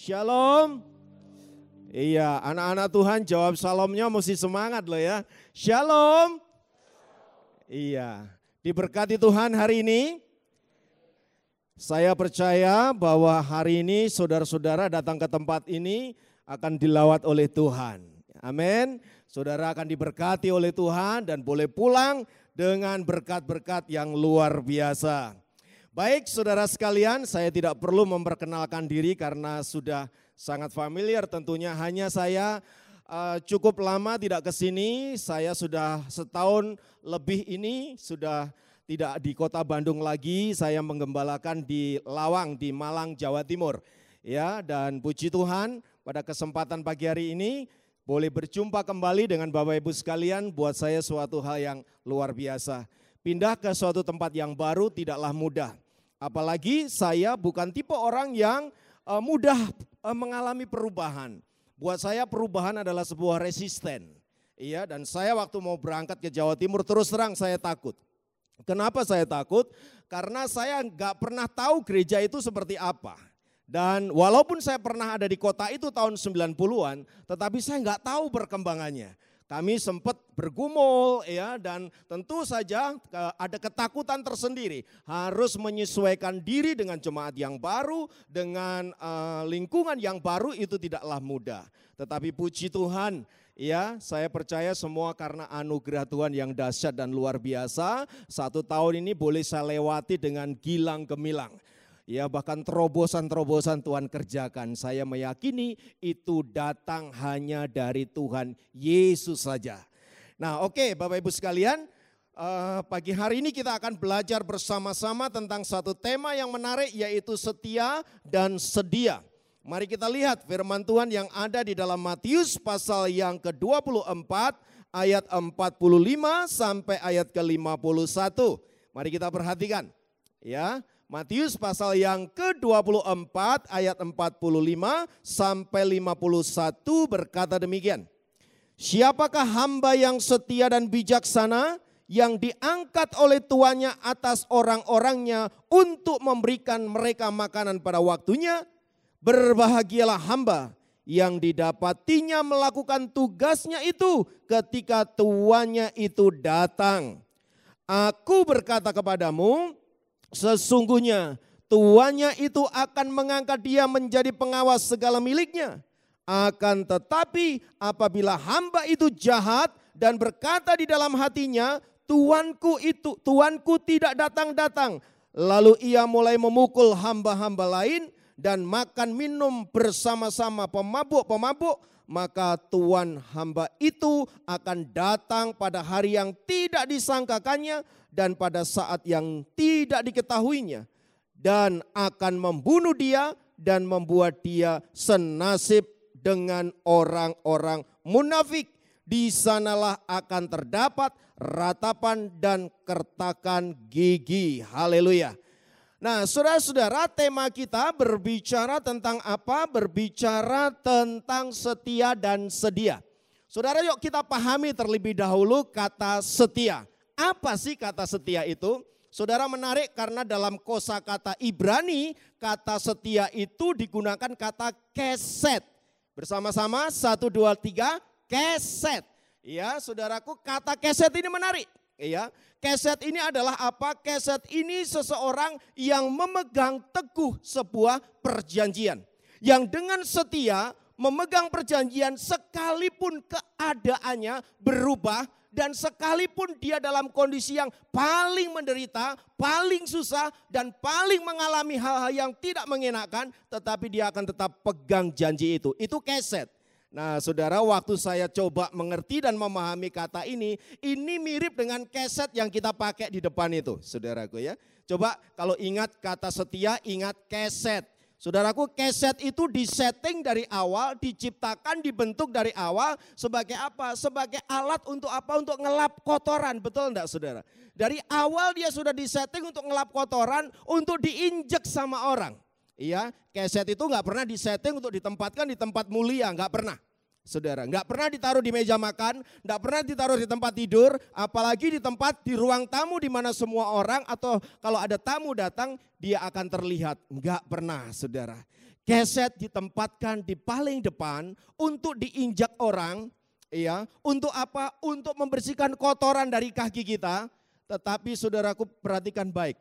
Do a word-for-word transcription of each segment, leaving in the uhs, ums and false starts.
Shalom. Iya, anak-anak Tuhan jawab salamnya mesti semangat loh ya. Shalom. Iya, diberkati Tuhan hari ini. Saya percaya bahwa hari ini saudara-saudara datang ke tempat ini akan dilawat oleh Tuhan. Amin. Saudara akan diberkati oleh Tuhan dan boleh pulang dengan berkat-berkat yang luar biasa. Baik saudara sekalian, saya tidak perlu memperkenalkan diri karena sudah sangat familiar tentunya. Hanya saya uh, cukup lama tidak ke sini, saya sudah setahun lebih ini sudah tidak di kota Bandung lagi, saya menggembalakan di Lawang di Malang, Jawa Timur. Ya, dan puji Tuhan pada kesempatan pagi hari ini boleh berjumpa kembali dengan Bapak Ibu sekalian, buat saya suatu hal yang luar biasa. Pindah ke suatu tempat yang baru tidaklah mudah. Apalagi saya bukan tipe orang yang uh, mudah uh, mengalami perubahan. Buat saya perubahan adalah sebuah resisten. Iya, dan saya waktu mau berangkat ke Jawa Timur terus terang saya takut. Kenapa saya takut? Karena saya nggak pernah tahu gereja itu seperti apa. Dan walaupun saya pernah ada di kota itu tahun sembilan puluhan, tetapi saya nggak tahu perkembangannya. Kami sempat bergumul ya, dan tentu saja ada ketakutan tersendiri. Harus menyesuaikan diri dengan jemaat yang baru, dengan uh, lingkungan yang baru itu tidaklah mudah. Tetapi puji Tuhan ya, saya percaya semua karena anugerah Tuhan yang dahsyat dan luar biasa. Satu tahun ini boleh saya lewati dengan gilang gemilang. Ya, bahkan terobosan-terobosan Tuhan kerjakan. Saya meyakini itu datang hanya dari Tuhan Yesus saja. Nah oke Bapak Ibu sekalian, uh, pagi hari ini kita akan belajar bersama-sama tentang satu tema yang menarik, yaitu setia dan sedia. Mari kita lihat firman Tuhan yang ada di dalam Matius pasal yang ke dua puluh empat ayat empat puluh lima sampai ayat ke lima puluh satu. Mari kita perhatikan ya. Matius pasal yang ke dua puluh empat ayat empat puluh lima sampai lima puluh satu berkata demikian. Siapakah hamba yang setia dan bijaksana yang diangkat oleh tuannya atas orang-orangnya untuk memberikan mereka makanan pada waktunya? Berbahagialah hamba yang didapatinya melakukan tugasnya itu ketika tuannya itu datang. Aku berkata kepadamu, sesungguhnya tuannya itu akan mengangkat dia menjadi pengawas segala miliknya. Akan tetapi apabila hamba itu jahat dan berkata di dalam hatinya, tuanku itu, tuanku tidak datang-datang. Lalu ia mulai memukul hamba-hamba lain dan makan minum bersama-sama pemabuk-pemabuk, maka tuan hamba itu akan datang pada hari yang tidak disangkakannya dan pada saat yang tidak diketahuinya, dan akan membunuh dia dan membuat dia senasib dengan orang-orang munafik. Di sanalah akan terdapat ratapan dan kertakan gigi. Haleluya. Nah saudara-saudara, tema kita berbicara tentang apa? Berbicara tentang setia dan sedia. Saudara, yuk kita pahami terlebih dahulu kata setia. Apa sih kata setia itu? Saudara, menarik karena dalam kosakata Ibrani kata setia itu digunakan kata keset. Bersama-sama satu dua tiga keset. Ya, saudaraku, kata keset ini menarik. Ya, keset ini adalah apa? Keset ini seseorang yang memegang teguh sebuah perjanjian. Yang dengan setia memegang perjanjian sekalipun keadaannya berubah. Dan sekalipun dia dalam kondisi yang paling menderita, paling susah, dan paling mengalami hal-hal yang tidak mengenakan, tetapi dia akan tetap pegang janji itu. Itu keset. Nah saudara, waktu saya coba mengerti dan memahami kata ini, ini mirip dengan keset yang kita pakai di depan itu, saudaraku ya. Coba kalau ingat kata setia, ingat keset. Saudaraku, keset itu disetting dari awal, diciptakan, dibentuk dari awal sebagai apa? Sebagai alat untuk apa? Untuk ngelap kotoran, betul enggak saudara? Dari awal dia sudah disetting untuk ngelap kotoran, untuk diinjek sama orang. Iya, keset itu enggak pernah disetting untuk ditempatkan di tempat mulia, enggak pernah. saudara. Nggak pernah ditaruh di meja makan, nggak pernah ditaruh di tempat tidur, apalagi di tempat di ruang tamu di mana semua orang atau kalau ada tamu datang dia akan terlihat. Nggak pernah, saudara. Keset ditempatkan di paling depan untuk diinjak orang, ya. Untuk apa? Untuk membersihkan kotoran dari kaki kita. Tetapi saudaraku perhatikan baik.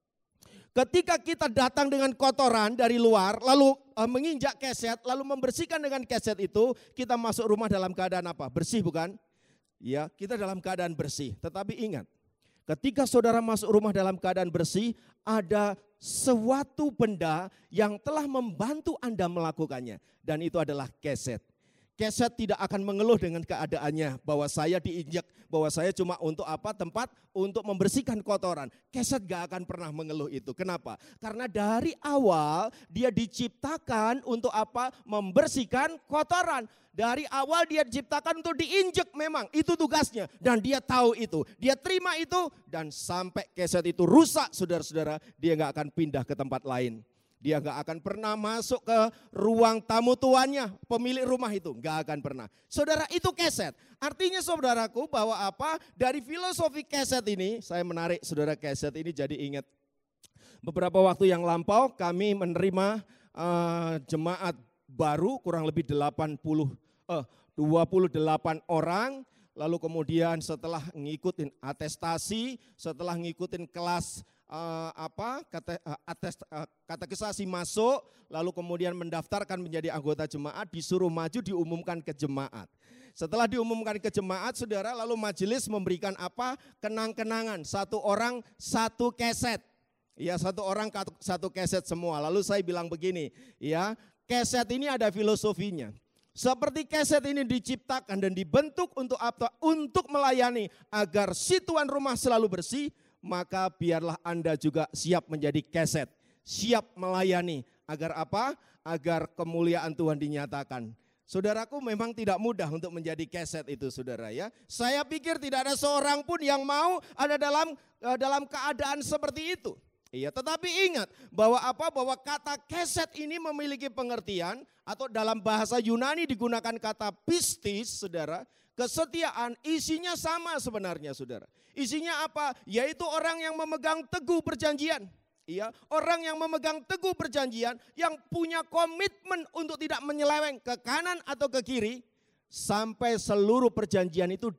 Ketika kita datang dengan kotoran dari luar, lalu uh, menginjak keset, lalu membersihkan dengan keset itu, kita masuk rumah dalam keadaan apa? Bersih bukan? Ya, kita dalam keadaan bersih. Tetapi ingat, ketika saudara masuk rumah dalam keadaan bersih, ada suatu benda yang telah membantu Anda melakukannya. Dan itu adalah keset. Keset tidak akan mengeluh dengan keadaannya bahwa saya diinjak, bahwa saya cuma untuk apa? Tempat untuk membersihkan kotoran. Keset gak akan pernah mengeluh itu. Kenapa? Karena dari awal dia diciptakan untuk apa? Membersihkan kotoran. Dari awal dia diciptakan untuk diinjek memang. Itu tugasnya. Dan dia tahu itu. Dia terima itu dan sampai keset itu rusak saudara-saudara. Dia gak akan pindah ke tempat lain. Dia gak akan pernah masuk ke ruang tamu tuannya, pemilik rumah itu. Gak akan pernah. Saudara, itu keset. Artinya saudaraku bahwa apa? Dari filosofi keset ini, saya menarik saudara keset ini jadi ingat. Beberapa waktu yang lampau kami menerima uh, jemaat baru kurang lebih delapan puluh, uh, dua puluh delapan orang. Lalu kemudian setelah ngikutin atestasi, setelah ngikutin kelas Uh, apa kata uh, ates, uh, katekisasi masuk, lalu kemudian mendaftarkan menjadi anggota jemaat, disuruh maju diumumkan ke jemaat. Setelah diumumkan ke jemaat, saudara, lalu majelis memberikan apa? Kenang-kenangan, satu orang satu keset. Ya, satu orang satu keset semua. Lalu saya bilang begini, ya, keset ini ada filosofinya. Seperti keset ini diciptakan dan dibentuk untuk apa? Untuk melayani agar si tuan rumah selalu bersih. Maka biarlah Anda juga siap menjadi keset, siap melayani. Agar apa? Agar kemuliaan Tuhan dinyatakan. Saudaraku, memang tidak mudah untuk menjadi keset itu, saudara ya. Saya pikir tidak ada seorang pun yang mau ada dalam dalam keadaan seperti itu. Iya, tetapi ingat bahwa apa? Bahwa kata keset ini memiliki pengertian atau dalam bahasa Yunani digunakan kata pistis, saudara. Kesetiaan isinya sama sebenarnya, saudara. Isinya apa? Yaitu orang yang memegang teguh perjanjian. Iya, orang yang memegang teguh perjanjian, yang punya komitmen untuk tidak menyeleweng ke kanan atau ke kiri sampai seluruh perjanjian itu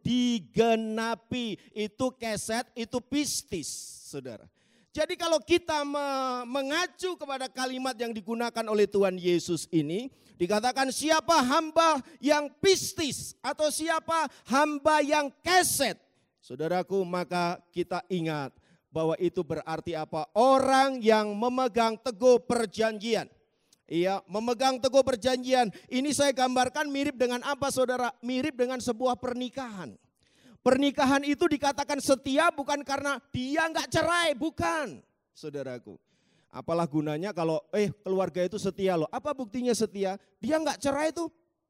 digenapi. Itu keset, itu pistis, saudara. Jadi kalau kita mengacu kepada kalimat yang digunakan oleh Tuhan Yesus ini, dikatakan siapa hamba yang pistis atau siapa hamba yang keset. Saudaraku, maka kita ingat bahwa itu berarti apa? Orang yang memegang teguh perjanjian. Iya, memegang teguh perjanjian. Ini saya gambarkan mirip dengan apa, saudara? Mirip dengan sebuah pernikahan. Pernikahan itu dikatakan setia bukan karena dia nggak cerai, bukan, saudaraku. Apalah gunanya kalau eh keluarga itu setia loh. Apa buktinya setia? Dia nggak cerai tuh,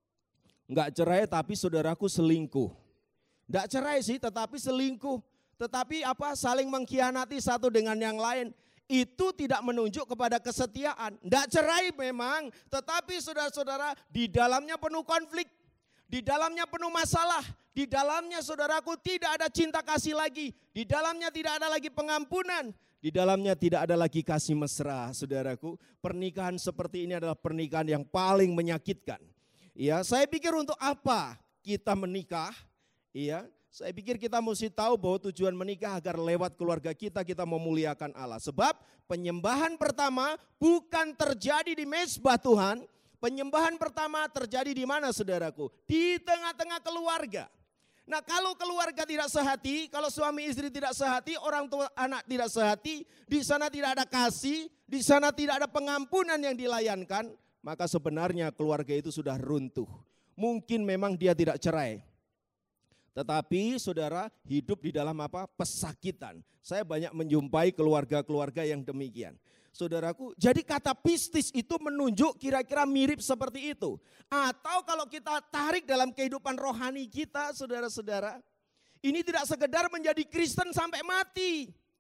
nggak cerai tapi saudaraku selingkuh. Nggak cerai sih, tetapi selingkuh. Tetapi apa? Saling mengkhianati satu dengan yang lain. Itu tidak menunjuk kepada kesetiaan. Nggak cerai memang, tetapi saudara-saudara di dalamnya penuh konflik. Di dalamnya penuh masalah, di dalamnya saudaraku tidak ada cinta kasih lagi, di dalamnya tidak ada lagi pengampunan, di dalamnya tidak ada lagi kasih mesra, saudaraku. Pernikahan seperti ini adalah pernikahan yang paling menyakitkan. Ya, saya pikir untuk apa kita menikah? Iya, saya pikir kita mesti tahu bahwa tujuan menikah agar lewat keluarga kita kita memuliakan Allah. Sebab penyembahan pertama bukan terjadi di mezbah Tuhan. Penyembahan pertama terjadi di mana, saudaraku? Di tengah-tengah keluarga. Nah, kalau keluarga tidak sehati, kalau suami istri tidak sehati, orang tua anak tidak sehati, di sana tidak ada kasih, di sana tidak ada pengampunan yang dilayankan, maka sebenarnya keluarga itu sudah runtuh. Mungkin memang dia tidak cerai, tetapi saudara hidup di dalam apa? Pesakitan. Saya banyak menjumpai keluarga-keluarga yang demikian. Saudaraku, jadi kata pistis itu menunjuk kira-kira mirip seperti itu. Atau kalau kita tarik dalam kehidupan rohani kita, saudara-saudara, ini tidak sekedar menjadi Kristen sampai mati.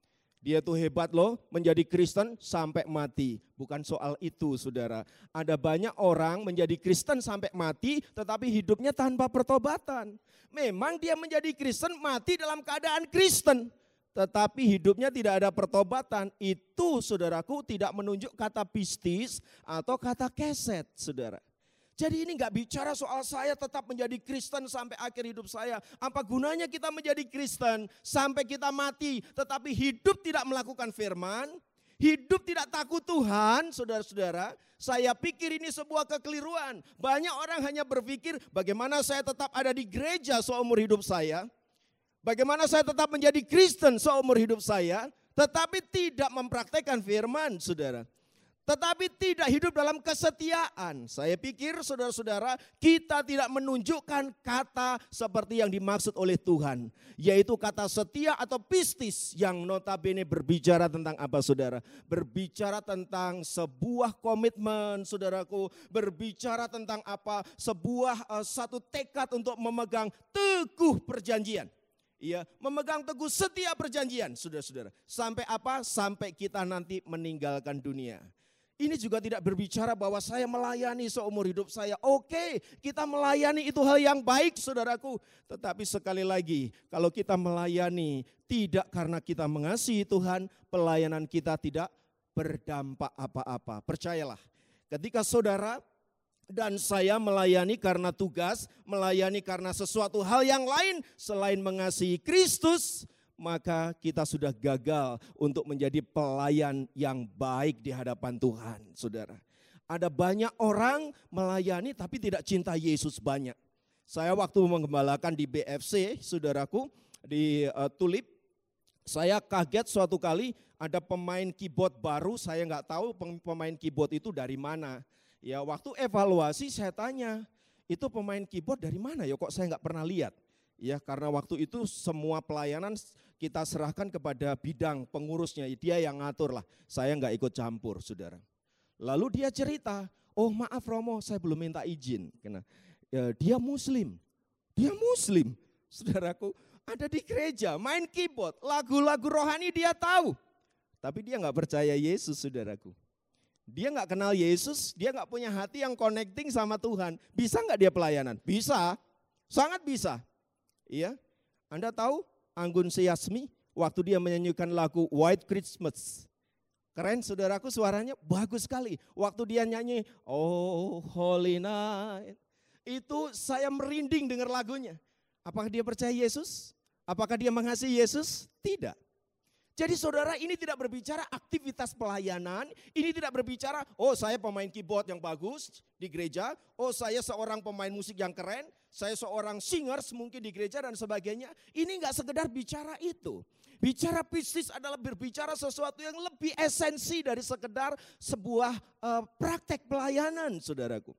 Dia tuh hebat loh, menjadi Kristen sampai mati. Bukan soal itu saudara. Ada banyak orang menjadi Kristen sampai mati tetapi hidupnya tanpa pertobatan. Memang dia menjadi Kristen mati dalam keadaan Kristen. Tetapi hidupnya tidak ada pertobatan. Itu saudaraku tidak menunjuk kata pistis atau kata keset saudara. Jadi ini gak bicara soal saya tetap menjadi Kristen sampai akhir hidup saya. Apa gunanya kita menjadi Kristen sampai kita mati tetapi hidup tidak melakukan firman, hidup tidak takut Tuhan, saudara-saudara. Saya pikir ini sebuah kekeliruan. Banyak orang hanya berpikir bagaimana saya tetap ada di gereja seumur hidup saya. Bagaimana saya tetap menjadi Kristen seumur hidup saya, tetapi tidak mempraktekkan firman, saudara. Tetapi tidak hidup dalam kesetiaan. Saya pikir saudara-saudara kita tidak menunjukkan kata seperti yang dimaksud oleh Tuhan. Yaitu kata setia atau pistis yang notabene berbicara tentang apa saudara? Berbicara tentang sebuah komitmen saudaraku. Berbicara tentang apa? Sebuah uh, satu tekad untuk memegang teguh perjanjian. Iya, memegang teguh setia perjanjian saudara-saudara. Sampai apa? Sampai kita nanti meninggalkan dunia. Ini juga tidak berbicara bahwa saya melayani seumur hidup saya. Oke, kita melayani itu hal yang baik saudaraku. Tetapi sekali lagi, kalau kita melayani tidak karena kita mengasihi Tuhan, pelayanan kita tidak berdampak apa-apa. Percayalah, ketika saudara dan saya melayani karena tugas, melayani karena sesuatu hal yang lain selain mengasihi Kristus, maka kita sudah gagal untuk menjadi pelayan yang baik di hadapan Tuhan, saudara. Ada banyak orang melayani tapi tidak cinta Yesus banyak. Saya waktu menggembalakan di B F C, saudaraku, di uh, Tulip, saya kaget suatu kali ada pemain keyboard baru, saya nggak tahu pemain keyboard itu dari mana. Ya waktu evaluasi saya tanya, itu pemain keyboard dari mana ya kok saya nggak pernah lihat. Ya karena waktu itu semua pelayanan kita serahkan kepada bidang pengurusnya, dia yang ngatur lah, saya nggak ikut campur saudara. Lalu dia cerita, oh maaf Romo saya belum minta izin, karena ya, dia muslim, dia muslim saudaraku, ada di gereja main keyboard, lagu-lagu rohani dia tahu, tapi dia nggak percaya Yesus saudaraku. Dia nggak kenal Yesus, dia nggak punya hati yang connecting sama Tuhan. Bisa nggak dia pelayanan? Bisa, sangat bisa. Iya, Anda tahu Anggun Seyasmi waktu dia menyanyikan lagu White Christmas. Keren saudaraku, suaranya bagus sekali. Waktu dia nyanyi Oh Holy Night, itu saya merinding dengar lagunya. Apakah dia percaya Yesus? Apakah dia mengasihi Yesus? Tidak. Jadi saudara, ini tidak berbicara aktivitas pelayanan, ini tidak berbicara oh saya pemain keyboard yang bagus di gereja, oh saya seorang pemain musik yang keren, saya seorang singers mungkin di gereja dan sebagainya. Ini enggak sekedar bicara itu. Bicara bisnis adalah berbicara sesuatu yang lebih esensi dari sekedar sebuah uh, praktek pelayanan saudaraku.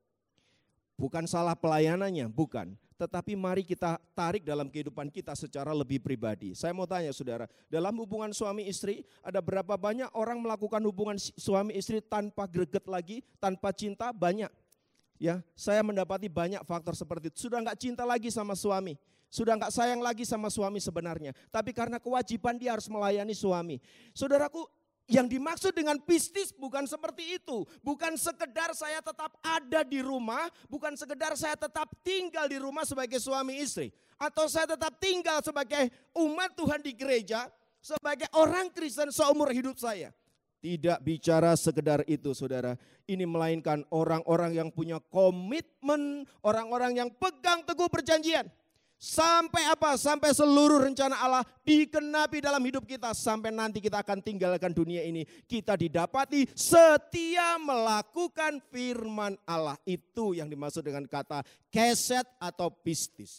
Bukan salah pelayanannya, bukan. Tetapi mari kita tarik dalam kehidupan kita secara lebih pribadi. Saya mau tanya saudara, dalam hubungan suami istri ada berapa banyak orang melakukan hubungan suami istri tanpa greget lagi, tanpa cinta? Banyak. Ya, saya mendapati banyak faktor seperti itu. Sudah enggak cinta lagi sama suami, sudah enggak sayang lagi sama suami sebenarnya. Tapi karena kewajiban dia harus melayani suami. Saudaraku, yang dimaksud dengan pistis bukan seperti itu. Bukan sekedar saya tetap ada di rumah, bukan sekedar saya tetap tinggal di rumah sebagai suami istri. Atau saya tetap tinggal sebagai umat Tuhan di gereja, sebagai orang Kristen seumur hidup saya. Tidak bicara sekedar itu saudara. Ini melainkan orang-orang yang punya komitmen, orang-orang yang pegang teguh perjanjian. Sampai apa? Sampai seluruh rencana Allah dikenapi dalam hidup kita. Sampai nanti kita akan tinggalkan dunia ini. Kita didapati setia melakukan firman Allah. Itu yang dimaksud dengan kata keset atau pistis.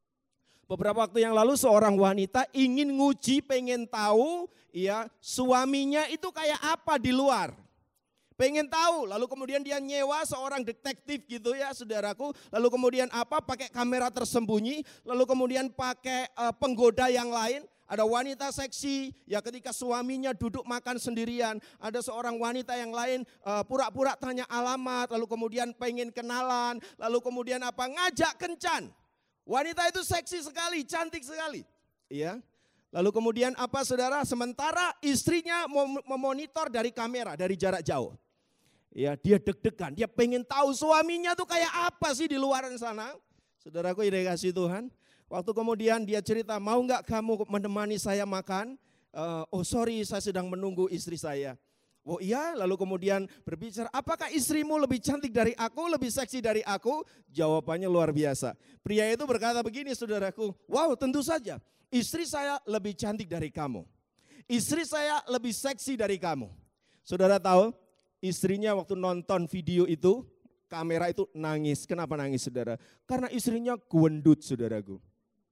Beberapa waktu yang lalu seorang wanita ingin nguji, pengen tahu ya suaminya itu kayak apa di luar. Pengen tahu, lalu kemudian dia nyewa seorang detektif gitu ya saudaraku. Lalu kemudian apa, pakai kamera tersembunyi, lalu kemudian pakai uh, penggoda yang lain. Ada wanita seksi, ya ketika suaminya duduk makan sendirian. Ada seorang wanita yang lain uh, pura-pura tanya alamat, lalu kemudian pengen kenalan. Lalu kemudian apa, ngajak kencan. Wanita itu seksi sekali, cantik sekali. Ya. Lalu kemudian apa saudara? Sementara istrinya memonitor dari kamera, dari jarak jauh. Ya, dia deg-degan, dia pengen tahu suaminya tuh kayak apa sih di luar sana. Saudaraku yang dikasihi Tuhan, waktu kemudian dia cerita, mau nggak kamu menemani saya makan? Uh, oh sorry, saya sedang menunggu istri saya. Oh iya, lalu kemudian berbicara, apakah istrimu lebih cantik dari aku, lebih seksi dari aku? Jawabannya luar biasa. Pria itu berkata begini saudaraku, wow tentu saja, istri saya lebih cantik dari kamu. Istri saya lebih seksi dari kamu. Saudara tahu? Istrinya waktu nonton video itu, kamera itu nangis. Kenapa nangis saudara? Karena istrinya gendut saudaraku.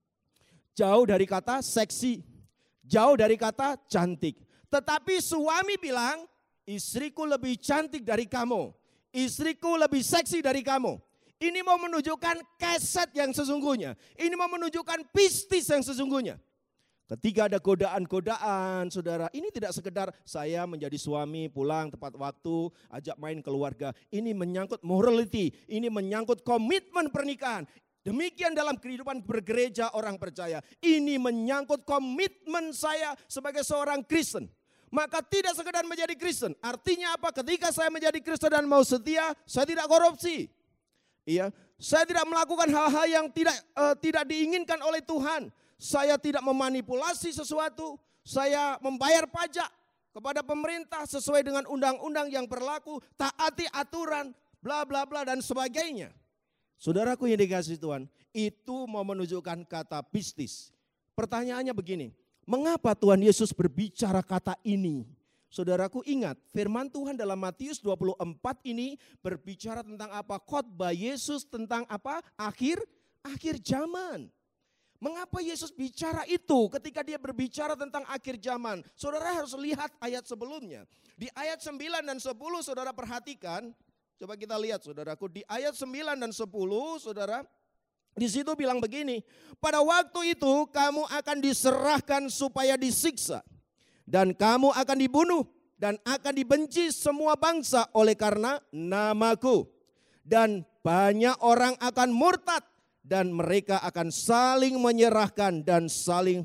Jauh dari kata seksi, jauh dari kata cantik. Tetapi suami bilang, istriku lebih cantik dari kamu. Istriku lebih seksi dari kamu. Ini mau menunjukkan keset yang sesungguhnya. Ini mau menunjukkan pistis yang sesungguhnya. Ketika ada godaan-godaan, saudara, ini tidak sekedar saya menjadi suami, pulang tepat waktu, ajak main keluarga. Ini menyangkut morality, ini menyangkut komitmen pernikahan. Demikian dalam kehidupan bergereja orang percaya. Ini menyangkut komitmen saya sebagai seorang Kristen. Maka tidak sekedar menjadi Kristen. Artinya apa? Ketika saya menjadi Kristen dan mau setia, saya tidak korupsi. Iya, saya tidak melakukan hal-hal yang tidak uh, tidak diinginkan oleh Tuhan. Saya tidak memanipulasi sesuatu, saya membayar pajak kepada pemerintah sesuai dengan undang-undang yang berlaku, taati aturan, bla bla bla dan sebagainya. Saudaraku yang dikasihi Tuhan, itu mau menunjukkan kata pistis. Pertanyaannya begini, mengapa Tuhan Yesus berbicara kata ini? Saudaraku ingat, firman Tuhan dalam Matius dua puluh empat ini berbicara tentang apa? Khotbah Yesus tentang apa? Akhir akhir zaman. Mengapa Yesus bicara itu ketika dia berbicara tentang akhir zaman? Saudara harus lihat ayat sebelumnya. Di ayat sembilan dan sepuluh saudara perhatikan. Coba kita lihat saudaraku. Di ayat sembilan dan sepuluh saudara. Di situ bilang begini. Pada waktu itu kamu akan diserahkan supaya disiksa. Dan kamu akan dibunuh. Dan akan dibenci semua bangsa oleh karena namaku. Dan banyak orang akan murtad. Dan mereka akan saling menyerahkan dan saling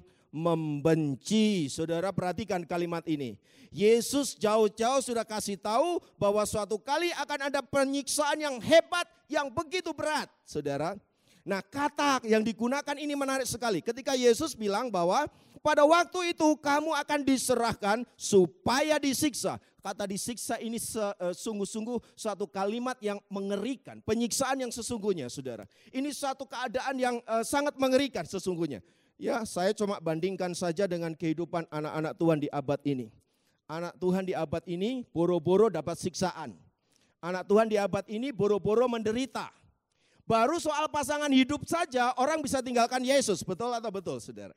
membenci. Saudara perhatikan kalimat ini. Yesus jauh-jauh sudah kasih tahu bahwa suatu kali akan ada penyiksaan yang hebat, yang begitu berat. Saudara. Nah kata yang digunakan ini menarik sekali. Ketika Yesus bilang bahwa pada waktu itu kamu akan diserahkan supaya disiksa. Kata disiksa ini sungguh-sungguh suatu kalimat yang mengerikan. Penyiksaan yang sesungguhnya saudara. Ini suatu keadaan yang sangat mengerikan sesungguhnya. Ya saya cuma bandingkan saja dengan kehidupan anak-anak Tuhan di abad ini. Anak Tuhan di abad ini boro-boro dapat siksaan. Anak Tuhan di abad ini boro-boro menderita. Baru soal pasangan hidup saja orang bisa tinggalkan Yesus. Betul atau betul saudara?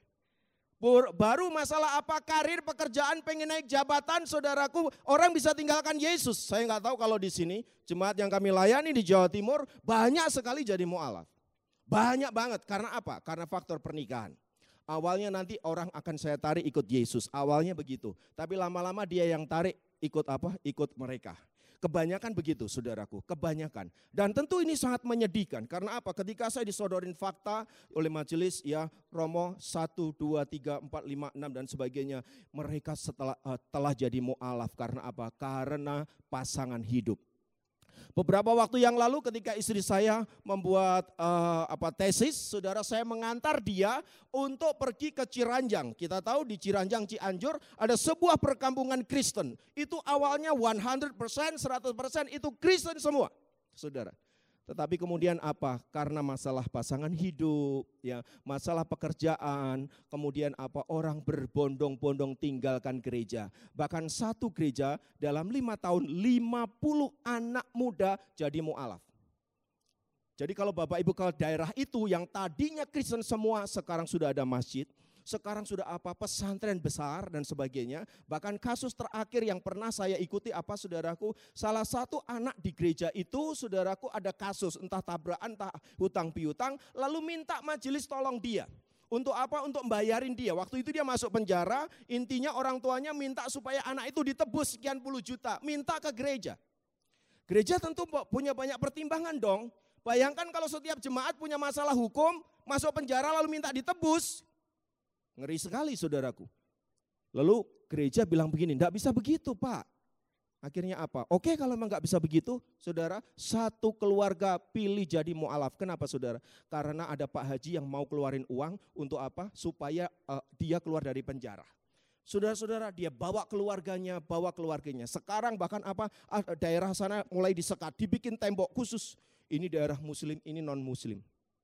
Baru masalah apa karir, pekerjaan, pengen naik jabatan, saudaraku, orang bisa tinggalkan Yesus. Saya nggak tahu kalau di sini jemaat yang kami layani di Jawa Timur banyak sekali jadi mu'alaf. Banyak banget, karena apa? Karena faktor pernikahan. Awalnya nanti orang akan saya tarik ikut Yesus, awalnya begitu. Tapi lama-lama dia yang tarik ikut apa? Ikut mereka. Kebanyakan begitu saudaraku, kebanyakan. Dan tentu ini sangat menyedihkan. Karena apa? Ketika saya disodorin fakta oleh majelis ya Romo satu, dua, tiga, empat, lima, enam dan sebagainya. Mereka setelah uh, telah jadi mu'alaf karena apa? Karena pasangan hidup. Beberapa waktu yang lalu ketika istri saya membuat uh, apa tesis, saudara saya mengantar dia untuk pergi ke Ciranjang. Kita tahu di Ciranjang Cianjur ada sebuah perkampungan Kristen. Itu awalnya seratus persen, seratus persen itu Kristen semua, saudara. Tetapi kemudian apa? Karena masalah pasangan hidup, ya, masalah pekerjaan, kemudian apa? Orang berbondong-bondong tinggalkan gereja. Bahkan satu gereja dalam lima tahun lima puluh anak muda jadi mu'alaf. Jadi kalau Bapak Ibu ke daerah itu yang tadinya Kristen semua sekarang sudah ada masjid. Sekarang sudah apa pesantren besar dan sebagainya. Bahkan kasus terakhir yang pernah saya ikuti apa saudaraku. Salah satu anak di gereja itu saudaraku ada kasus entah tabrakan entah hutang piutang. Lalu minta majelis tolong dia. Untuk apa? Untuk membayarin dia. Waktu itu dia masuk penjara. Intinya orang tuanya minta supaya anak itu ditebus sekian puluh juta. Minta ke gereja. Gereja tentu punya banyak pertimbangan dong. Bayangkan kalau setiap jemaat punya masalah hukum. Masuk penjara lalu minta ditebus. Ngeri sekali saudaraku. Lalu gereja bilang begini, enggak bisa begitu Pak. Akhirnya apa? Oke kalau memang enggak bisa begitu, saudara, satu keluarga pilih jadi mu'alaf. Kenapa saudara? Karena ada Pak Haji yang mau keluarin uang untuk apa? Supaya uh, dia keluar dari penjara. Saudara-saudara, dia bawa keluarganya, bawa keluarganya. Sekarang bahkan apa? Daerah sana mulai disekat, dibikin tembok khusus. Ini daerah muslim, ini non muslim.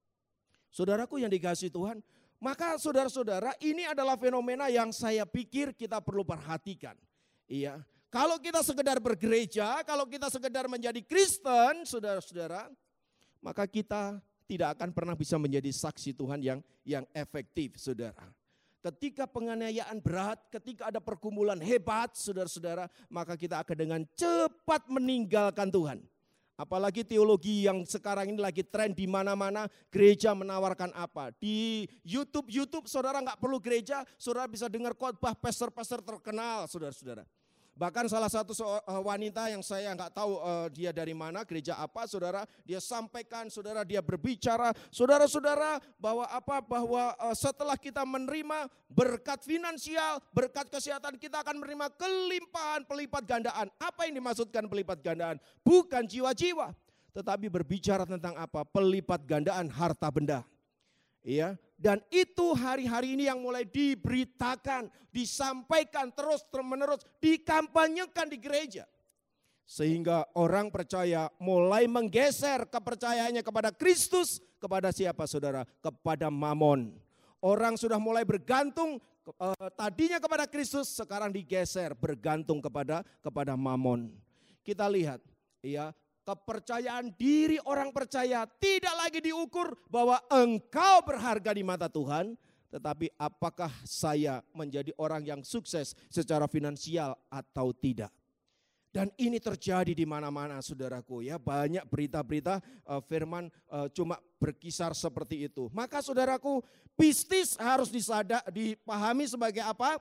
Saudaraku yang dikasihi Tuhan, maka saudara-saudara ini adalah fenomena yang saya pikir kita perlu perhatikan. Iya, kalau kita sekedar bergereja, kalau kita sekedar menjadi Kristen, saudara-saudara, maka kita tidak akan pernah bisa menjadi saksi Tuhan yang yang efektif, saudara. Ketika penganiayaan berat, ketika ada pergumulan hebat, saudara-saudara, maka kita akan dengan cepat meninggalkan Tuhan. Apalagi teologi yang sekarang ini lagi tren di mana-mana, gereja menawarkan apa? Di YouTube-YouTube saudara nggak perlu gereja, saudara bisa dengar khotbah pastor-pastor terkenal, saudara-saudara. Bahkan salah satu wanita yang saya nggak tahu uh, dia dari mana, gereja apa, saudara, dia sampaikan, saudara, dia berbicara, saudara-saudara, bahwa apa, bahwa uh, setelah kita menerima berkat finansial, berkat kesehatan, kita akan menerima kelimpahan pelipat gandaan. Apa yang dimaksudkan pelipat gandaan? Bukan jiwa-jiwa, tetapi berbicara tentang apa? Pelipat gandaan harta benda. Iya, dan itu hari-hari ini yang mulai diberitakan, disampaikan terus menerus, dikampanyekan di gereja. Sehingga orang percaya mulai menggeser kepercayaannya kepada Kristus, kepada siapa saudara? Kepada Mamon. Orang sudah mulai bergantung eh, tadinya kepada Kristus, sekarang digeser bergantung kepada kepada Mamon. Kita lihat, ya. Kepercayaan diri orang percaya tidak lagi diukur bahwa engkau berharga di mata Tuhan, tetapi apakah saya menjadi orang yang sukses secara finansial atau tidak. Dan ini terjadi di mana-mana saudaraku ya, banyak berita-berita uh, firman uh, cuma berkisar seperti itu. Maka saudaraku, bisnis harus disada, dipahami sebagai apa?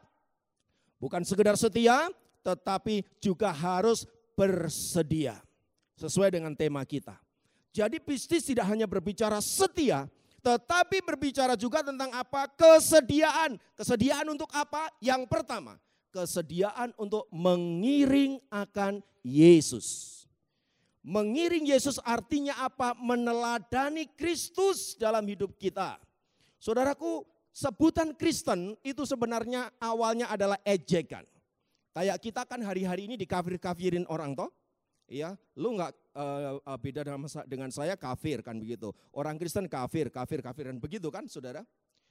Bukan sekedar setia, tetapi juga harus bersedia. Sesuai dengan tema kita. Jadi bisnis tidak hanya berbicara setia, tetapi berbicara juga tentang apa? Kesediaan. Kesediaan untuk apa? Yang pertama, kesediaan untuk mengiring akan Yesus. Mengiring Yesus artinya apa? Meneladani Kristus dalam hidup kita. Saudaraku, sebutan Kristen itu sebenarnya awalnya adalah ejekan. Kayak kita kan hari-hari ini dikafir-kafirin orang toh. Ya, lu nggak uh, uh, beda dengan, dengan saya kafir kan begitu. Orang Kristen kafir, kafir, kafiran begitu kan saudara.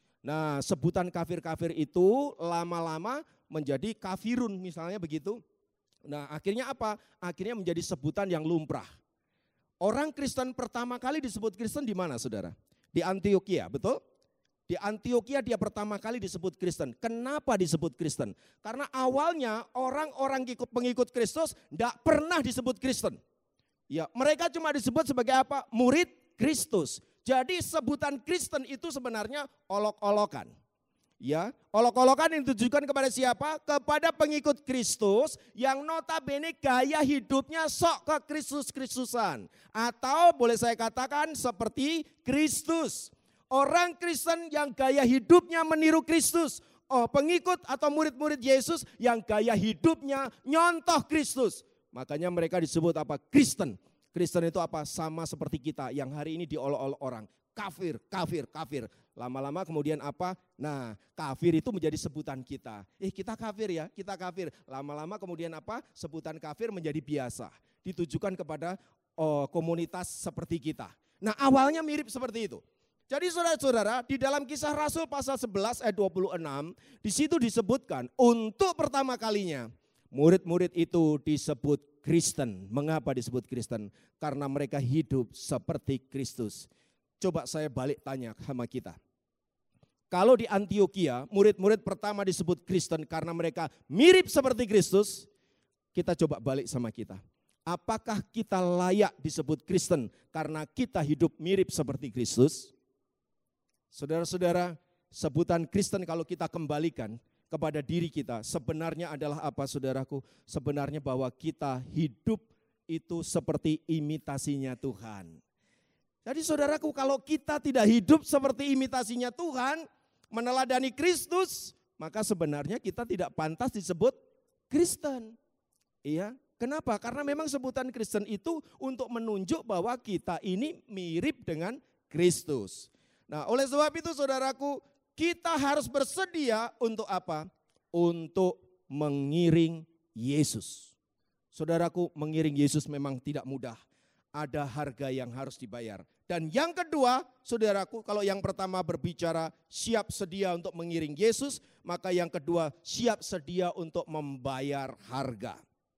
Nah sebutan kafir-kafir itu lama-lama menjadi kafirun misalnya begitu. Nah akhirnya apa? Akhirnya menjadi sebutan yang lumrah. Orang Kristen pertama kali disebut Kristen di mana saudara? Di Antioquia, betul? Di Antioquia dia pertama kali disebut Kristen. Kenapa disebut Kristen? Karena awalnya orang-orang pengikut Kristus tidak pernah disebut Kristen. Ya, mereka cuma disebut sebagai apa? Murid Kristus. Jadi sebutan Kristen itu sebenarnya olok-olokan. Ya, olok-olokan yang ditujukan kepada siapa? Kepada pengikut Kristus yang notabene gaya hidupnya sok ke Kristus-Kristusan. Atau boleh saya katakan seperti Kristus. Orang Kristen yang gaya hidupnya meniru Kristus. Oh, pengikut atau murid-murid Yesus yang gaya hidupnya nyontoh Kristus. Makanya mereka disebut apa? Kristen. Kristen itu apa? Sama seperti kita yang hari ini diolok-olok orang. Kafir, kafir, kafir. Lama-lama kemudian apa? Nah, kafir itu menjadi sebutan kita. Eh kita kafir ya, kita kafir. Lama-lama kemudian apa? Sebutan kafir menjadi biasa. Ditujukan kepada oh, komunitas seperti kita. Nah awalnya mirip seperti itu. Jadi saudara-saudara, di dalam Kisah Rasul pasal sebelas ayat dua puluh enam, di situ disebutkan untuk pertama kalinya murid-murid itu disebut Kristen. Mengapa disebut Kristen? Karena mereka hidup seperti Kristus. Coba saya balik tanya sama kita. Kalau di Antioquia, murid-murid pertama disebut Kristen karena mereka mirip seperti Kristus, kita coba balik sama kita. Apakah kita layak disebut Kristen karena kita hidup mirip seperti Kristus? Saudara-saudara, sebutan Kristen kalau kita kembalikan kepada diri kita, sebenarnya adalah apa saudaraku? Sebenarnya bahwa kita hidup itu seperti imitasinya Tuhan. Jadi saudaraku, kalau kita tidak hidup seperti imitasinya Tuhan, meneladani Kristus, maka sebenarnya kita tidak pantas disebut Kristen. Iya, kenapa? Karena memang sebutan Kristen itu untuk menunjuk bahwa kita ini mirip dengan Kristus. Nah, oleh sebab itu saudaraku, kita harus bersedia untuk apa? Untuk mengiring Yesus. Saudaraku, mengiring Yesus memang tidak mudah. Ada harga yang harus dibayar. Dan yang kedua, saudaraku, kalau yang pertama berbicara siap sedia untuk mengiring Yesus, maka yang kedua siap sedia untuk membayar harga.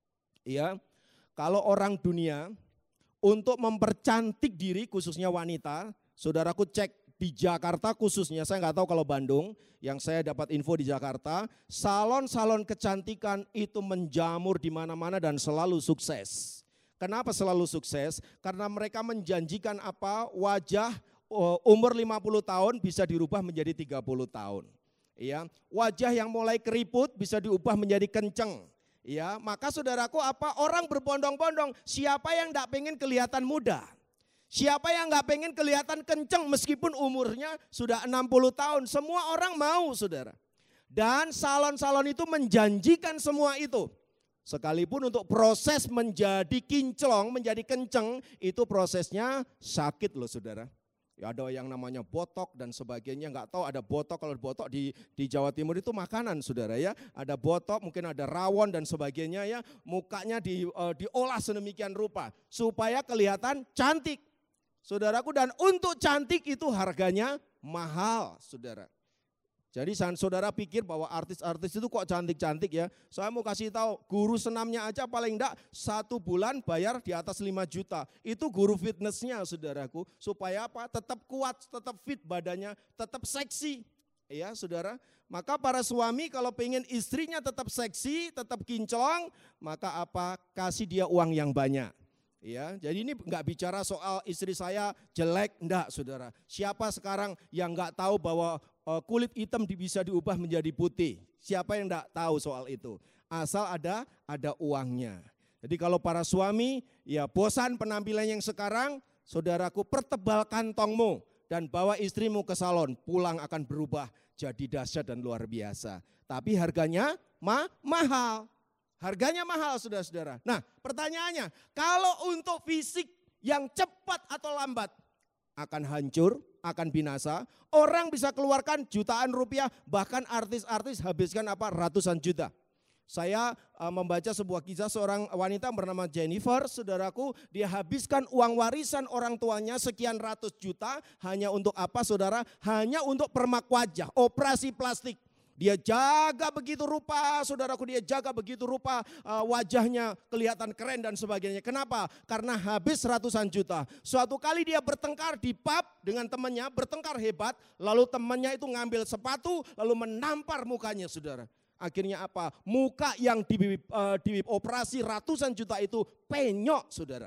Ya, kalau orang dunia untuk mempercantik diri, khususnya wanita, saudaraku cek di Jakarta khususnya, saya nggak tahu kalau Bandung, yang saya dapat info di Jakarta, salon-salon kecantikan itu menjamur di mana-mana dan selalu sukses. Kenapa selalu sukses? Karena mereka menjanjikan apa? Wajah umur lima puluh tahun bisa dirubah menjadi tiga puluh tahun. Ya, wajah yang mulai keriput bisa diubah menjadi kenceng. Ya, maka saudaraku apa? Orang berbondong-bondong, siapa yang enggak pengen kelihatan muda? Siapa yang enggak pengen kelihatan kenceng meskipun umurnya sudah enam puluh tahun? Semua orang mau, Saudara. Dan salon-salon itu menjanjikan semua itu. Sekalipun untuk proses menjadi kinclong, menjadi kenceng, itu prosesnya sakit loh saudara. Ya, ada yang namanya botok dan sebagainya, nggak tahu ada botok, kalau botok di di Jawa Timur itu makanan saudara ya. Ada botok, mungkin ada rawon dan sebagainya ya, mukanya di, uh, diolah sedemikian rupa supaya kelihatan cantik. Saudaraku, dan untuk cantik itu harganya mahal saudara. Jadi saudara pikir bahwa artis-artis itu kok cantik-cantik ya. Saya mau kasih tahu, guru senamnya aja paling enggak satu bulan bayar di atas lima juta. Itu guru fitnessnya saudaraku. Supaya apa? Tetap kuat, tetap fit badannya, tetap seksi. Ya saudara, maka para suami kalau pengen istrinya tetap seksi, tetap kinclong, maka apa? Kasih dia uang yang banyak. Ya, jadi ini enggak bicara soal istri saya jelek, enggak saudara. Siapa sekarang yang enggak tahu bahwa kulit hitam bisa diubah menjadi putih? Siapa yang enggak tahu soal itu? Asal ada ada uangnya. Jadi kalau para suami ya bosan penampilan yang sekarang, saudaraku pertebal kantongmu dan bawa istrimu ke salon, pulang akan berubah jadi dahsyat dan luar biasa. Tapi harganya ma mahal. Harganya mahal saudara-saudara. Nah pertanyaannya, kalau untuk fisik yang cepat atau lambat akan hancur, akan binasa, orang bisa keluarkan jutaan rupiah, bahkan artis-artis habiskan apa ratusan juta. Saya uh, membaca sebuah kisah seorang wanita bernama Jennifer, saudaraku, dia habiskan uang warisan orang tuanya sekian ratus juta hanya untuk apa saudara? Hanya untuk permak wajah, operasi plastik. Dia jaga begitu rupa, saudaraku, dia jaga begitu rupa uh, wajahnya kelihatan keren dan sebagainya. Kenapa? Karena habis ratusan juta. Suatu kali dia bertengkar di pub dengan temannya, bertengkar hebat, lalu temannya itu ngambil sepatu, lalu menampar mukanya saudara. Akhirnya apa? Muka yang di, uh, di operasi ratusan juta itu penyok saudara.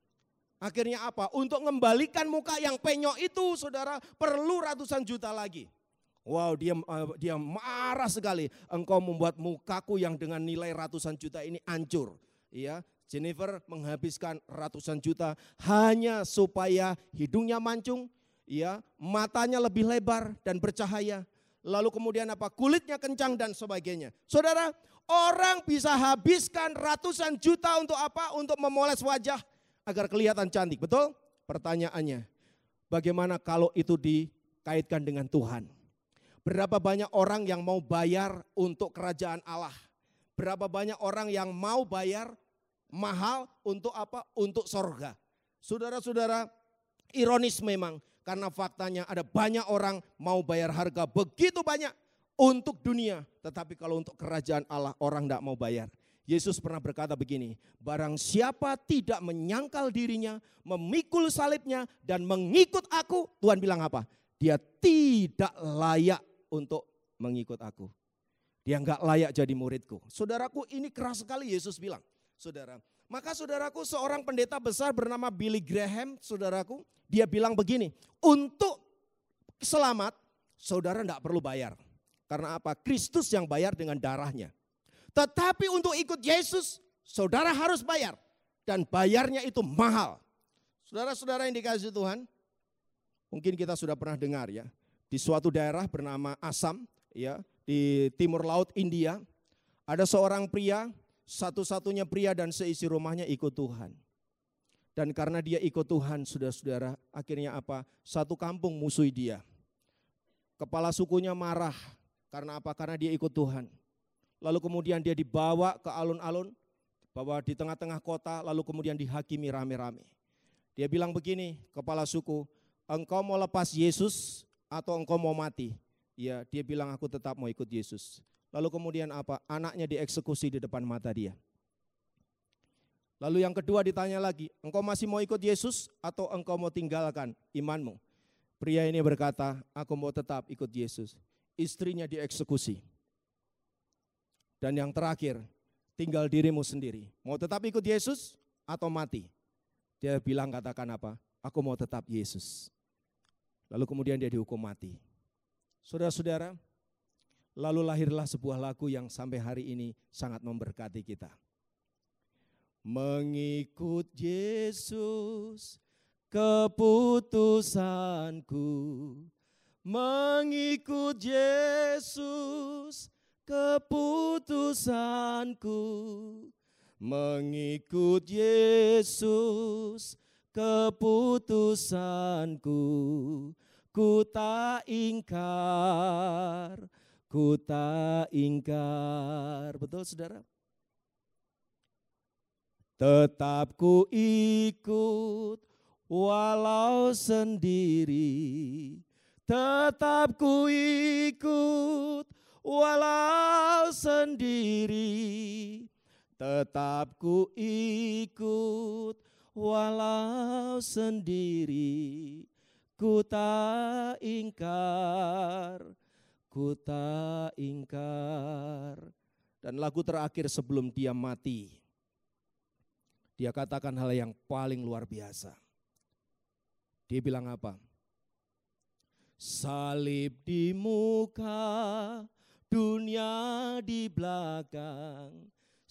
Akhirnya apa? Untuk mengembalikan muka yang penyok itu saudara perlu ratusan juta lagi. Wow, dia uh, dia marah sekali. Engkau membuat mukaku yang dengan nilai ratusan juta ini hancur. Ya, Jennifer menghabiskan ratusan juta hanya supaya hidungnya mancung, ya, matanya lebih lebar dan bercahaya. Lalu kemudian apa? Kulitnya kencang dan sebagainya. Saudara, orang bisa habiskan ratusan juta untuk apa? Untuk memoles wajah agar kelihatan cantik. Betul? Pertanyaannya, bagaimana kalau itu dikaitkan dengan Tuhan? Berapa banyak orang yang mau bayar untuk kerajaan Allah? Berapa banyak orang yang mau bayar mahal untuk apa? Untuk sorga. Saudara-saudara, ironis memang. Karena faktanya ada banyak orang mau bayar harga begitu banyak untuk dunia. Tetapi kalau untuk kerajaan Allah orang tidak mau bayar. Yesus pernah berkata begini, barang siapa tidak menyangkal dirinya, memikul salibnya dan mengikut aku, Tuhan bilang apa? Dia tidak layak untuk mengikut aku. Dia enggak layak jadi muridku. Saudaraku, ini keras sekali Yesus bilang. Saudara, maka saudaraku, seorang pendeta besar bernama Billy Graham, saudaraku, dia bilang begini, untuk selamat saudara enggak perlu bayar. Karena apa? Kristus yang bayar dengan darahnya. Tetapi untuk ikut Yesus, saudara harus bayar. Dan bayarnya itu mahal. Saudara-saudara yang dikasihi Tuhan, mungkin kita sudah pernah dengar ya. di suatu daerah bernama Assam, ya, di timur laut India. Ada seorang pria, satu-satunya pria dan seisi rumahnya ikut Tuhan. Dan karena dia ikut Tuhan, saudara-saudara, akhirnya apa? Satu kampung musuhi dia. Kepala sukunya marah, karena apa? Karena dia ikut Tuhan. Lalu kemudian dia dibawa ke alun-alun, bahwa di tengah-tengah kota, lalu kemudian dihakimi rame-rame. Dia bilang begini, kepala suku, engkau mau lepas Yesus atau engkau mau mati? Ya, dia bilang aku tetap mau ikut Yesus. Lalu kemudian apa? Anaknya dieksekusi di depan mata dia. Lalu yang kedua ditanya lagi, engkau masih mau ikut Yesus atau engkau mau tinggalkan imanmu? Pria ini berkata, aku mau tetap ikut Yesus. Istrinya dieksekusi. Dan yang terakhir, tinggal dirimu sendiri. Mau tetap ikut Yesus atau mati? Dia bilang katakan apa? Aku mau tetap Yesus. Lalu kemudian dia dihukum mati. Saudara-saudara, lalu lahirlah sebuah lagu yang sampai hari ini sangat memberkati kita. Mengikut Yesus keputusanku, mengikut Yesus keputusanku, mengikut Yesus keputusanku, ku tak ingkar, ku tak ingkar. Betul saudara? Tetap ku ikut walau sendiri, tetap ku ikut walau sendiri, tetap ku ikut walau sendiri, ku tak ingkar, ku tak ingkar. Dan lagu terakhir sebelum dia mati, dia katakan hal yang paling luar biasa. Dia bilang apa? Salib di muka, dunia di belakang.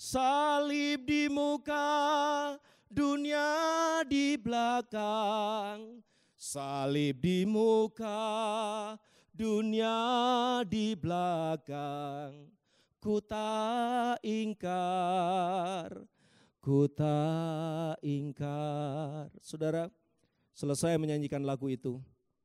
Salib di muka, dunia di belakang. Salib di muka, dunia di belakang. Ku tak ingkar, ku tak ingkar. Saudara, selesai menyanyikan lagu itu,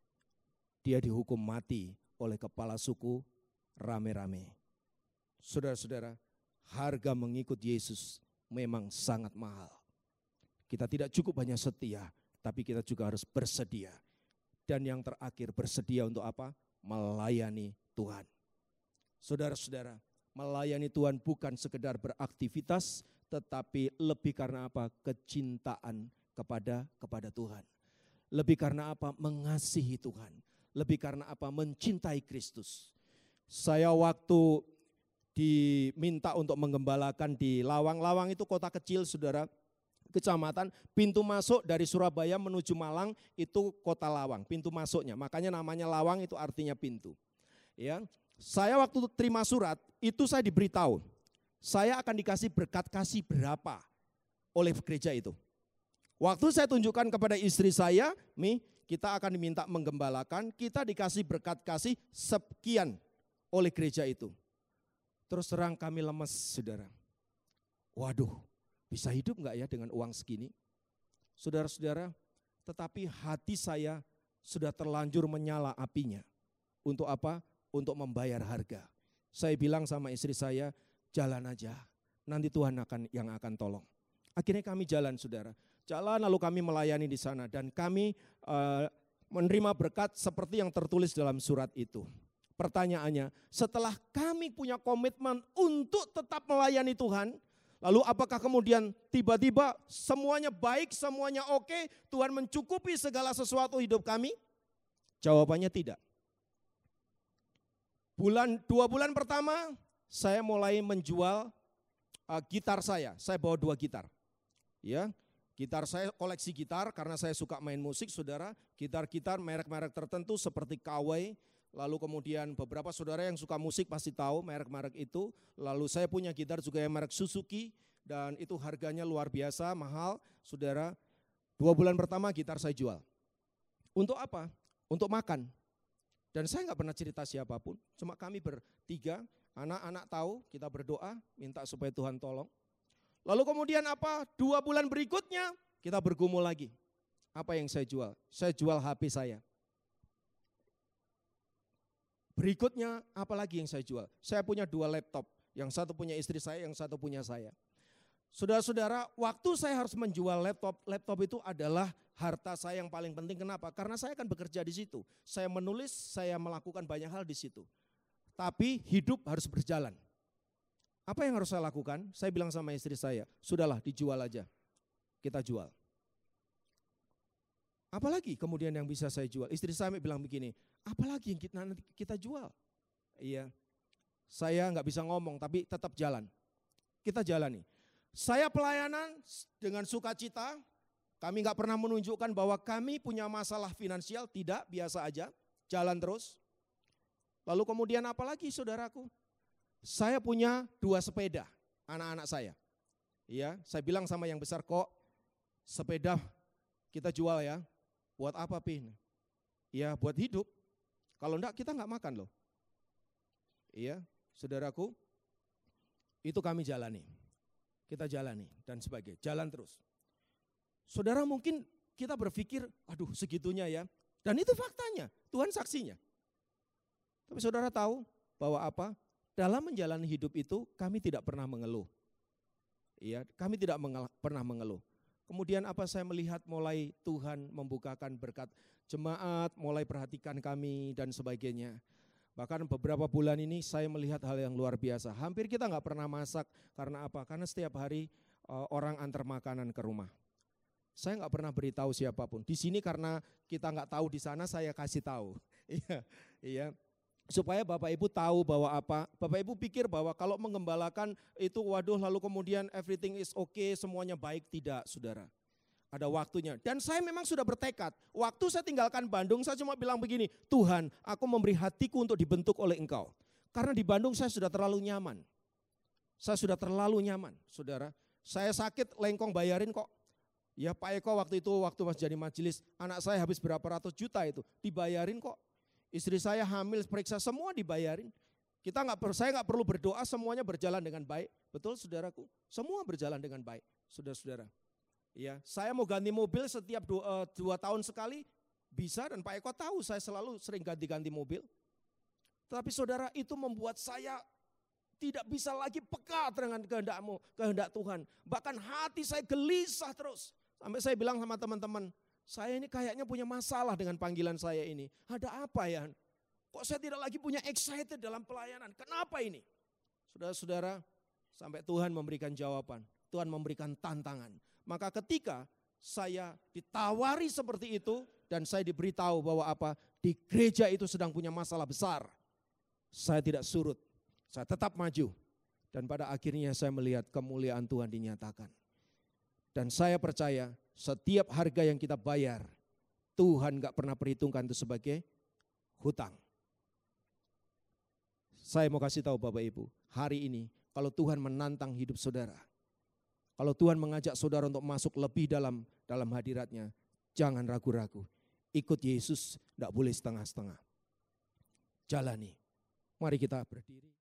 dia dihukum mati oleh kepala suku rame-rame. Saudara-saudara, harga mengikut Yesus memang sangat mahal. Kita tidak cukup hanya setia, tapi kita juga harus bersedia. Dan yang terakhir, bersedia untuk apa? Melayani Tuhan. Saudara-saudara, melayani Tuhan bukan sekedar beraktivitas, tetapi lebih karena apa? Kecintaan kepada kepada Tuhan. Lebih karena apa? Mengasihi Tuhan. Lebih karena apa? Mencintai Kristus. Saya waktu diminta untuk menggembalakan di Lawang. Lawang itu kota kecil, saudara, kecamatan. Pintu masuk dari Surabaya menuju Malang itu kota Lawang, pintu masuknya. Makanya namanya Lawang itu artinya pintu. Ya, saya waktu terima surat itu saya diberitahu, saya akan dikasih berkat kasih berapa oleh gereja itu. Waktu saya tunjukkan kepada istri saya, Mi, kita akan diminta menggembalakan, kita dikasih berkat kasih sekian oleh gereja itu. Terus terang kami lemes, saudara. Waduh, bisa hidup enggak ya dengan uang segini? Saudara-saudara, tetapi hati saya sudah terlanjur menyala apinya. Untuk apa? Untuk membayar harga. Saya bilang sama istri saya, jalan aja, nanti Tuhan akan yang akan tolong. Akhirnya kami jalan, saudara. Jalan lalu kami melayani di sana dan kami uh, menerima berkat seperti yang tertulis dalam surat itu. Pertanyaannya, setelah kami punya komitmen untuk tetap melayani Tuhan, lalu apakah kemudian tiba-tiba semuanya baik, semuanya oke, Tuhan mencukupi segala sesuatu hidup kami? Jawabannya tidak. Bulan dua bulan pertama saya mulai menjual uh, gitar saya. Saya bawa dua gitar. Ya, gitar saya koleksi gitar karena saya suka main musik, saudara. Gitar-gitar merek-merek tertentu seperti K W. Lalu kemudian beberapa saudara yang suka musik pasti tahu merek-merek itu. Lalu saya punya gitar juga yang merek Suzuki dan itu harganya luar biasa mahal, saudara. Dua bulan pertama gitar saya jual. Untuk apa? Untuk makan. Dan saya nggak pernah cerita siapapun, cuma kami bertiga, anak-anak tahu, kita berdoa, minta supaya Tuhan tolong. Lalu kemudian apa? Dua bulan berikutnya kita bergumul lagi. Apa yang saya jual? Saya jual H P saya. Berikutnya apa lagi yang saya jual? Saya punya dua laptop, yang satu punya istri saya, yang satu punya saya. Saudara-saudara, waktu saya harus menjual laptop, laptop itu adalah harta saya yang paling penting. Kenapa? Karena saya akan bekerja di situ. Saya menulis, saya melakukan banyak hal di situ. Tapi hidup harus berjalan. Apa yang harus saya lakukan? Saya bilang sama istri saya, sudahlah dijual aja. Kita jual. Apalagi kemudian yang bisa saya jual? Istri saya bilang begini, apalagi yang kita, kita jual? Iya, saya nggak bisa ngomong tapi tetap jalan. Kita jalani. Saya pelayanan dengan sukacita, kami nggak pernah menunjukkan bahwa kami punya masalah finansial, tidak, biasa aja, jalan terus. Lalu kemudian apa lagi saudaraku? Saya punya dua sepeda, anak-anak saya. Iya, saya bilang sama yang besar, kok sepeda kita jual ya, buat apa Pin? Ya buat hidup, kalau enggak kita nggak makan loh. Iya, saudaraku, itu kami jalani. Kita jalani dan sebagainya, jalan terus. Saudara mungkin kita berpikir, aduh segitunya ya. Dan itu faktanya, Tuhan saksinya. Tapi saudara tahu bahwa apa? Dalam menjalani hidup itu kami tidak pernah mengeluh. Iya, kami tidak mengeluh, pernah mengeluh. Kemudian apa saya melihat mulai Tuhan membukakan berkat jemaat, mulai perhatikan kami dan sebagainya. Bahkan beberapa bulan ini saya melihat hal yang luar biasa. Hampir kita nggak pernah masak, karena apa? Karena setiap hari uh, orang antar makanan ke rumah. Saya nggak pernah beritahu siapapun. Di sini karena kita nggak tahu, di sana saya kasih tahu. Iya, iya. Supaya Bapak Ibu tahu bahwa apa? Bapak Ibu pikir bahwa kalau mengembalakan itu waduh lalu kemudian everything is okay, semuanya baik. Tidak, saudara. Ada waktunya. Dan saya memang sudah bertekad. Waktu saya tinggalkan Bandung, saya cuma bilang begini, Tuhan, aku memberi hatiku untuk dibentuk oleh Engkau. Karena di Bandung saya sudah terlalu nyaman. Saya sudah terlalu nyaman, saudara. Saya sakit, lengkong bayarin kok. Ya Pak Eko waktu itu, waktu masih jadi majelis, anak saya habis berapa ratus juta itu, dibayarin kok. Istri saya hamil, periksa, semua dibayarin. Kita nggak, saya nggak perlu berdoa, semuanya berjalan dengan baik. Betul saudaraku? Semua berjalan dengan baik, saudara-saudara. Ya, saya mau ganti mobil setiap dua, dua tahun sekali bisa, dan Pak Eko tahu saya selalu sering ganti-ganti mobil. Tapi saudara, itu membuat saya tidak bisa lagi peka dengan kehendakmu, kehendak Tuhan. Bahkan hati saya gelisah terus. Sampai saya bilang sama teman-teman, saya ini kayaknya punya masalah dengan panggilan saya ini. Ada apa ya? Kok saya tidak lagi punya excited dalam pelayanan? Kenapa ini? Saudara-saudara, sampai Tuhan memberikan jawaban. Tuhan memberikan tantangan. Maka ketika saya ditawari seperti itu dan saya diberitahu bahwa apa? Di gereja itu sedang punya masalah besar. Saya tidak surut. Saya tetap maju. Dan pada akhirnya saya melihat kemuliaan Tuhan dinyatakan. Dan saya percaya setiap harga yang kita bayar, Tuhan gak pernah perhitungkan itu sebagai hutang. Saya mau kasih tahu Bapak Ibu, hari ini kalau Tuhan menantang hidup saudara, kalau Tuhan mengajak saudara untuk masuk lebih dalam dalam hadiratnya, jangan ragu-ragu. Ikut Yesus, gak boleh setengah-setengah. Jalani. Mari kita berdiri.